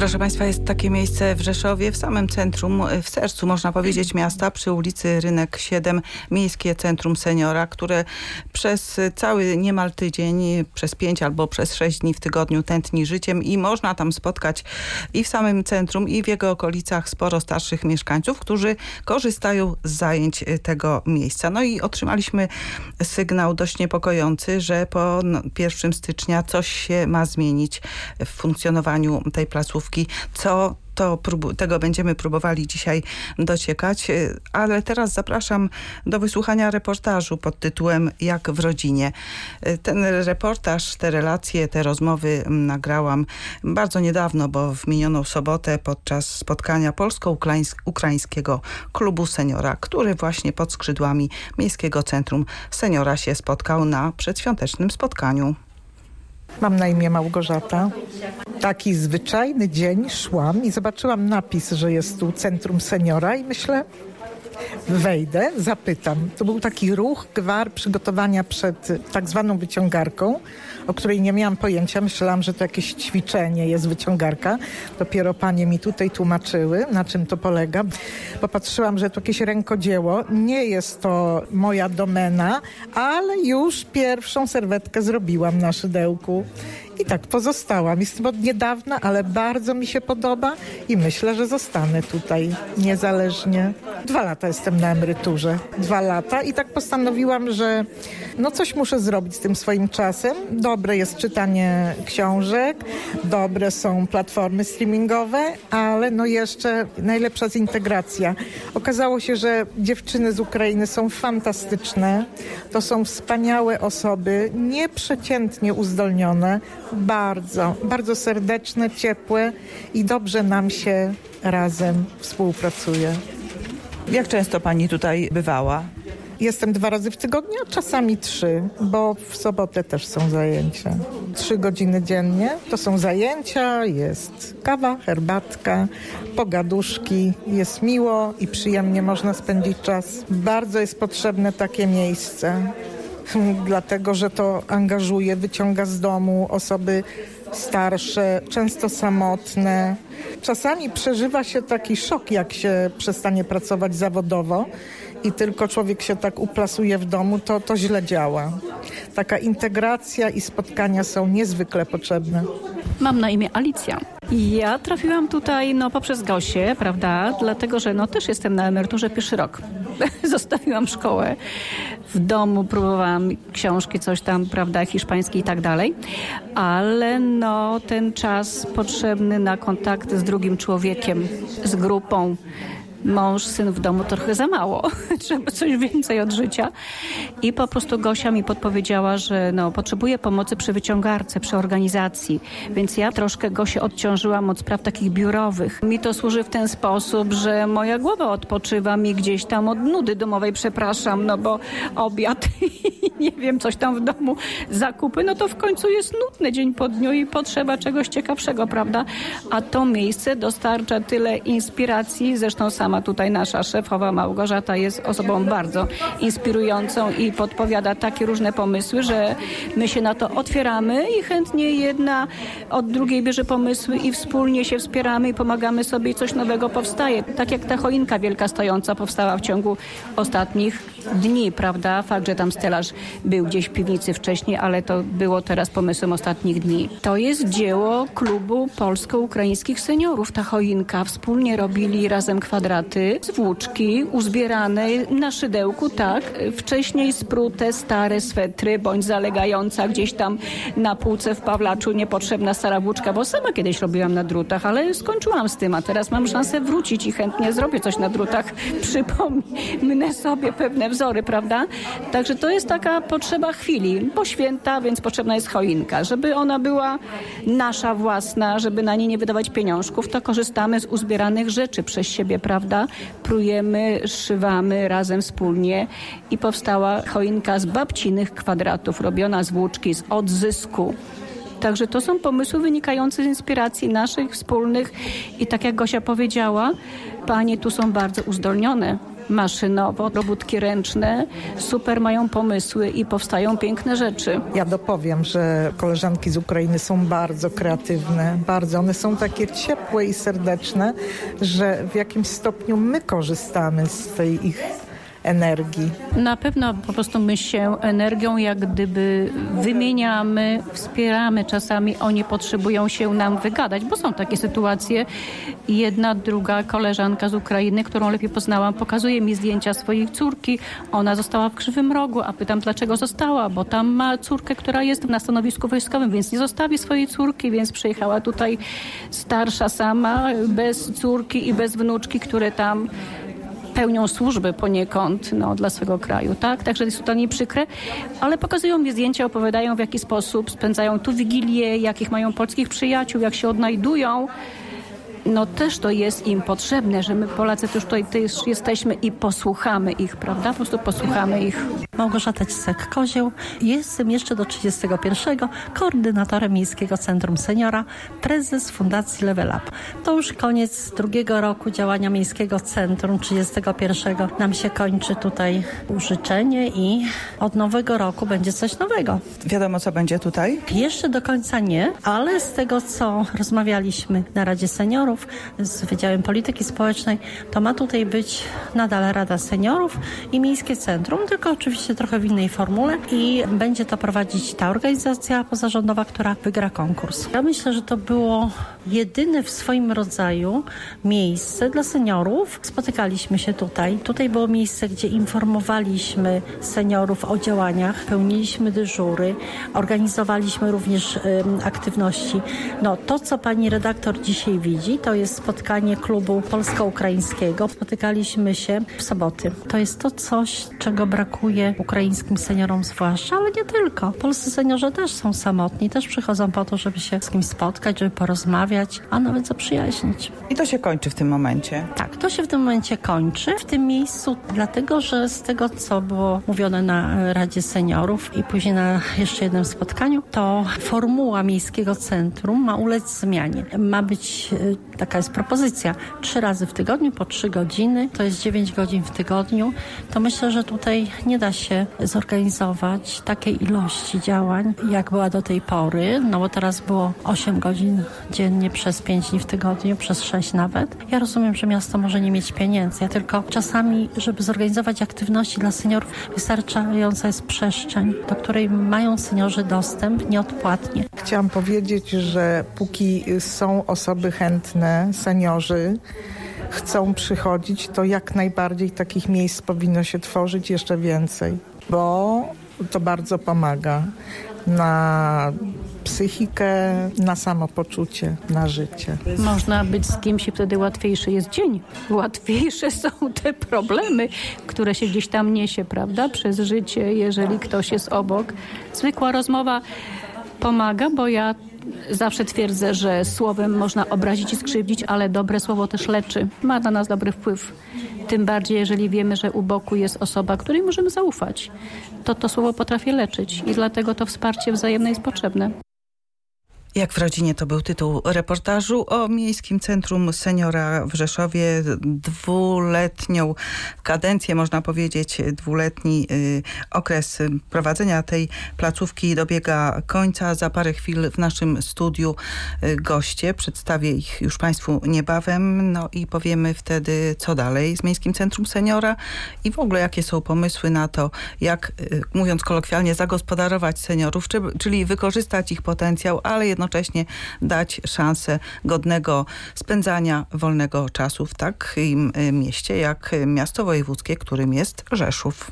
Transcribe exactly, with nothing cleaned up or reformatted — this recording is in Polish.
Proszę Państwa, jest takie miejsce w Rzeszowie, w samym centrum, w sercu, można powiedzieć, miasta, przy ulicy Rynek siedem, Miejskie Centrum Seniora, które przez cały niemal tydzień, przez pięć albo przez sześć dni w tygodniu tętni życiem i można tam spotkać i w samym centrum, i w jego okolicach sporo starszych mieszkańców, którzy korzystają z zajęć tego miejsca. No i otrzymaliśmy sygnał dość niepokojący, że po pierwszego stycznia coś się ma zmienić w funkcjonowaniu tej placówki. Co to prób- tego będziemy próbowali dzisiaj dociekać, ale teraz zapraszam do wysłuchania reportażu pod tytułem Jak w rodzinie. Ten reportaż, te relacje, te rozmowy nagrałam bardzo niedawno, bo w minioną sobotę podczas spotkania Polsko-Ukraińskiego Klubu Seniora, który właśnie pod skrzydłami Miejskiego Centrum Seniora się spotkał na przedświątecznym spotkaniu. Mam na imię Małgorzata. Taki zwyczajny dzień szłam i zobaczyłam napis, że jest tu Centrum Seniora i myślę, wejdę, zapytam. To był taki ruch, gwar przygotowania przed tak zwaną wyciągarką, o której nie miałam pojęcia. Myślałam, że to jakieś ćwiczenie jest wyciągarka. Dopiero panie mi tutaj tłumaczyły, na czym to polega. Popatrzyłam, że to jakieś rękodzieło. Nie jest to moja domena, ale już pierwszą serwetkę zrobiłam na szydełku. I tak pozostałam. Jestem od niedawna, ale bardzo mi się podoba i myślę, że zostanę tutaj niezależnie. Dwa lata jestem na emeryturze. Dwa lata i tak postanowiłam, że no coś muszę zrobić z tym swoim czasem. Dobre jest czytanie książek, dobre są platformy streamingowe, ale no jeszcze najlepsza jest integracja. Okazało się, że dziewczyny z Ukrainy są fantastyczne. To są wspaniałe osoby, nieprzeciętnie uzdolnione, bardzo, bardzo serdeczne, ciepłe i dobrze nam się razem współpracuje. Jak często pani tutaj bywała? Jestem dwa razy w tygodniu, a czasami trzy, bo w sobotę też są zajęcia. Trzy godziny dziennie to są zajęcia, jest kawa, herbatka, pogaduszki, jest miło i przyjemnie można spędzić czas. Bardzo jest potrzebne takie miejsce, dlatego że to angażuje, wyciąga z domu osoby starsze, często samotne. Czasami przeżywa się taki szok, jak się przestanie pracować zawodowo i tylko człowiek się tak uplasuje w domu, to, to źle działa. Taka integracja i spotkania są niezwykle potrzebne. Mam na imię Alicja. Ja trafiłam tutaj no, poprzez Gosię, prawda, dlatego, że no, też jestem na emeryturze pierwszy rok. Zostawiłam szkołę. W domu próbowałam książki, coś tam, prawda, hiszpański i tak dalej, ale no, ten czas potrzebny na kontakt z drugim człowiekiem, z grupą, mąż, syn w domu trochę za mało. Trzeba coś więcej od życia. I po prostu Gosia mi podpowiedziała, że no, potrzebuje pomocy przy wyciągarce, przy organizacji. Więc ja troszkę Gosię odciążyłam od spraw takich biurowych. Mi to służy w ten sposób, że moja głowa odpoczywa mi gdzieś tam od nudy domowej, przepraszam, no bo obiad i nie wiem, coś tam w domu, zakupy, no to w końcu jest nudny dzień po dniu i potrzeba czegoś ciekawszego, prawda? A to miejsce dostarcza tyle inspiracji, zresztą sama tutaj nasza szefowa Małgorzata jest osobą bardzo inspirującą i podpowiada takie różne pomysły, że my się na to otwieramy i chętnie jedna od drugiej bierze pomysły i wspólnie się wspieramy i pomagamy sobie i coś nowego powstaje. Tak jak ta choinka wielka stojąca powstała w ciągu ostatnich dni, prawda? Fakt, że tam stelaż był gdzieś w piwnicy wcześniej, ale to było teraz pomysłem ostatnich dni. To jest dzieło klubu polsko-ukraińskich seniorów. Ta choinka wspólnie robili razem kwadraty z włóczki uzbierane na szydełku, tak, wcześniej sprute stare swetry, bądź zalegająca gdzieś tam na półce w Pawlaczu niepotrzebna stara włóczka, bo sama kiedyś robiłam na drutach, ale skończyłam z tym, a teraz mam szansę wrócić i chętnie zrobię coś na drutach, przypomnę sobie pewne wzory, prawda? Także to jest taka potrzeba chwili, bo święta, więc potrzebna jest choinka. Żeby ona była nasza własna, żeby na niej nie wydawać pieniążków, to korzystamy z uzbieranych rzeczy przez siebie, prawda? Prujemy, szywamy razem wspólnie i powstała choinka z babcinych kwadratów, robiona z włóczki, z odzysku. Także to są pomysły wynikające z inspiracji naszych wspólnych i tak jak Gosia powiedziała, panie tu są bardzo uzdolnione. maszynowo, robótki ręczne, super mają pomysły i powstają piękne rzeczy. Ja dopowiem, że koleżanki z Ukrainy są bardzo kreatywne, bardzo. One są takie ciepłe i serdeczne, że w jakimś stopniu my korzystamy z tej ich energii. Na pewno po prostu my się energią jak gdyby wymieniamy, wspieramy. Czasami oni potrzebują się nam wygadać, bo są takie sytuacje. Jedna, druga koleżanka z Ukrainy, którą lepiej poznałam, pokazuje mi zdjęcia swojej córki. Ona została w Krzywym Rogu, a pytam, dlaczego została, bo tam ma córkę, która jest na stanowisku wojskowym, więc nie zostawi swojej córki, więc przyjechała tutaj starsza sama, bez córki i bez wnuczki, które tam pełnią służby poniekąd no, dla swego kraju, tak? Także jest to dla niej przykre, ale pokazują mi zdjęcia, opowiadają w jaki sposób spędzają tu Wigilię, jakich mają polskich przyjaciół, jak się odnajdują. No też to jest im potrzebne, że my Polacy też tutaj też jesteśmy i posłuchamy ich, prawda? Po prostu posłuchamy ich. Małgorzata Cisek-Kozioł. Jestem jeszcze do trzydziestego pierwszego koordynatorem Miejskiego Centrum Seniora, prezes Fundacji Level Up. To już koniec drugiego roku działania Miejskiego Centrum, trzydziestego pierwszego. Nam się kończy tutaj życzenie i od nowego roku będzie coś nowego. Wiadomo, co będzie tutaj? Jeszcze do końca nie, ale z tego, co rozmawialiśmy na Radzie Seniorów, z Wydziałem Polityki Społecznej, to ma tutaj być nadal Rada Seniorów i Miejskie Centrum, tylko oczywiście trochę w innej formule i będzie to prowadzić ta organizacja pozarządowa, która wygra konkurs. Ja myślę, że to było jedyne w swoim rodzaju miejsce dla seniorów. Spotykaliśmy się tutaj. Tutaj było miejsce, gdzie informowaliśmy seniorów o działaniach, pełniliśmy dyżury, organizowaliśmy również y, aktywności. No to, co pani redaktor dzisiaj widzi, to jest spotkanie klubu polsko-ukraińskiego. Spotykaliśmy się w soboty. To jest to coś, czego brakuje ukraińskim seniorom zwłaszcza, ale nie tylko. Polscy seniorzy też są samotni, też przychodzą po to, żeby się z kimś spotkać, żeby porozmawiać, a nawet zaprzyjaźnić. I to się kończy w tym momencie. Tak, to się w tym momencie kończy. W tym miejscu, dlatego, że z tego, co było mówione na Radzie Seniorów i później na jeszcze jednym spotkaniu, to formuła Miejskiego Centrum ma ulec zmianie. Ma być, taka jest propozycja, trzy razy w tygodniu, po trzy godziny, to jest dziewięć godzin w tygodniu. To myślę, że tutaj nie da się zorganizować takiej ilości działań, jak była do tej pory, no bo teraz było osiem godzin dziennie przez pięć dni w tygodniu, przez sześć nawet. Ja rozumiem, że miasto może nie mieć pieniędzy, ja tylko czasami, żeby zorganizować aktywności dla seniorów, wystarczająca jest przestrzeń, do której mają seniorzy dostęp nieodpłatnie. Chciałam powiedzieć, że póki są osoby chętne, seniorzy chcą przychodzić, to jak najbardziej takich miejsc powinno się tworzyć jeszcze więcej, bo to bardzo pomaga na psychikę, na samopoczucie, na życie. Można być z kimś i wtedy łatwiejszy jest dzień. Łatwiejsze są te problemy, które się gdzieś tam niesie, prawda, przez życie, jeżeli ktoś jest obok. Zwykła rozmowa pomaga, bo ja zawsze twierdzę, że słowem można obrazić i skrzywdzić, ale dobre słowo też leczy. Ma na nas dobry wpływ. Tym bardziej, jeżeli wiemy, że u boku jest osoba, której możemy zaufać. To to słowo potrafi leczyć i dlatego to wsparcie wzajemne jest potrzebne. Jak w rodzinie to był tytuł reportażu o Miejskim Centrum Seniora w Rzeszowie. Dwuletnią kadencję, można powiedzieć, dwuletni y, okres prowadzenia tej placówki dobiega końca. Za parę chwil w naszym studiu y, goście. Przedstawię ich już Państwu niebawem. No i powiemy wtedy, co dalej z Miejskim Centrum Seniora i w ogóle jakie są pomysły na to, jak, y, mówiąc kolokwialnie, zagospodarować seniorów, czy, czyli wykorzystać ich potencjał, ale jednocześnie jednocześnie dać szansę godnego spędzania wolnego czasu w takim mieście jak miasto wojewódzkie, którym jest Rzeszów.